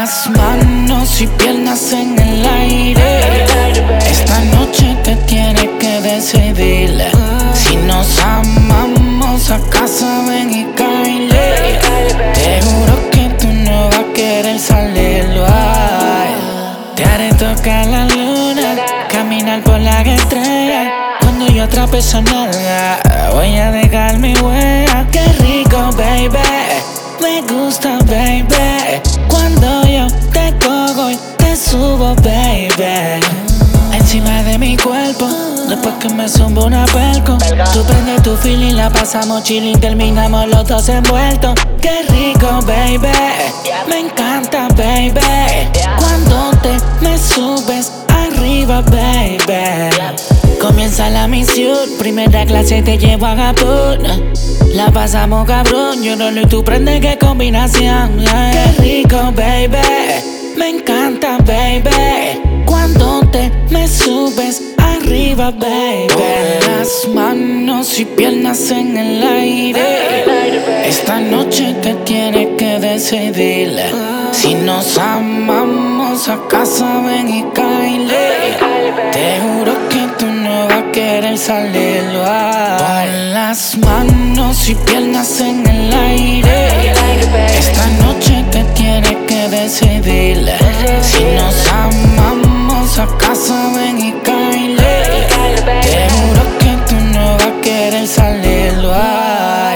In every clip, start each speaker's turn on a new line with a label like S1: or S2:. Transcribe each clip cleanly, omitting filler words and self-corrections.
S1: las manos y piernas en el aire. Esta noche te tienes que decidir. Si nos amamos, a casa ven y caile. Te juro que tú no vas a querer salirlo. Ay. Te haré tocar la luna, caminar por la estrella. Cuando yo atrape esa nalga, voy a dejar mi huella. Qué rico, baby, me gusta, baby. Cuando yo te cojo y te subo, baby, encima de mi cuerpo. Después que me zumbo una pelco, tú prendes tu feeling, la pasamos chilling, terminamos los dos envueltos. Qué rico, baby, me encanta, baby. Cuando te me subes arriba, baby. Comienza la misión, primera clase te llevo a Japón. La pasamos cabrón, yo no lo y tú prendes, qué combinación. Qué rico, baby, me encanta, baby. Cuando te me subes arriba, baby. Pon las manos y piernas en el aire. Esta noche te tienes que decidir. Si nos amamos, a casa ven y caile. Te juro que tú no vas a querer salirlo. Pon las manos y piernas en el aire. Esta noche te tienes que decidir. Si nos amamos, a casa ven y caile. Te juro que tú no vas a querer salirlo. Ay.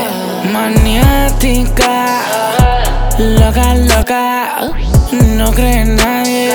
S1: Maniática, loca, loca, no cree en nadie.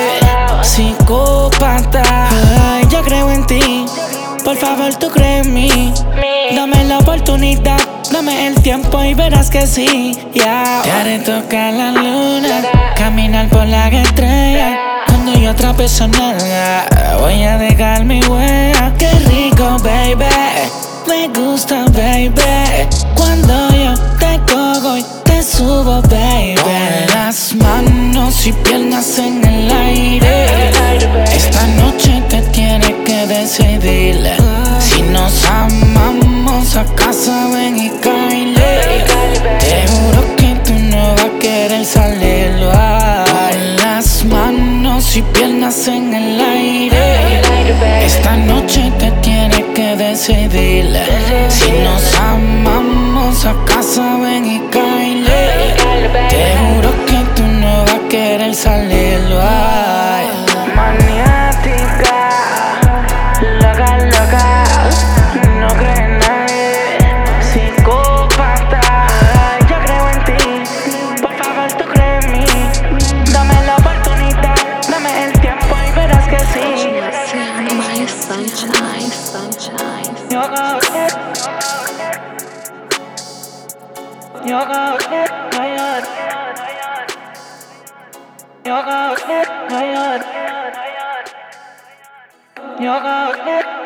S1: Psicópata, ay, yo creo en ti. Por favor, tú crees en mí. Dame la oportunidad, dame el tiempo y verás que sí. Yeah. Te haré tocar la luna, caminar por la estrella. Cuando yo atrape esa nalga, voy a dejar mi huella. Qué rico, baby, me gusta, baby. Cuando yo te cojo y te subo, baby. Pon las manos y piernas en el aire. Esta noche te tienes que decidir. Si nos amamos, a casa ven y caile. Te juro que tú no vas a querer salirlo. Pon las manos y piernas en el aire. Esta noche te tienes que decidir. Si nos amamos, a casa ven y caile. Te juro que tú no vas a querer salirlo. Ay. Maniática, loca, loca, no cree en nadie. Psicópata, ay, yo creo en ti. Por favor, tú crees en mí. Dame la oportunidad, dame el tiempo y verás que sí.
S2: My sunshine, sunshine.
S1: Yo go get, yo go get, yo go get, yo go get.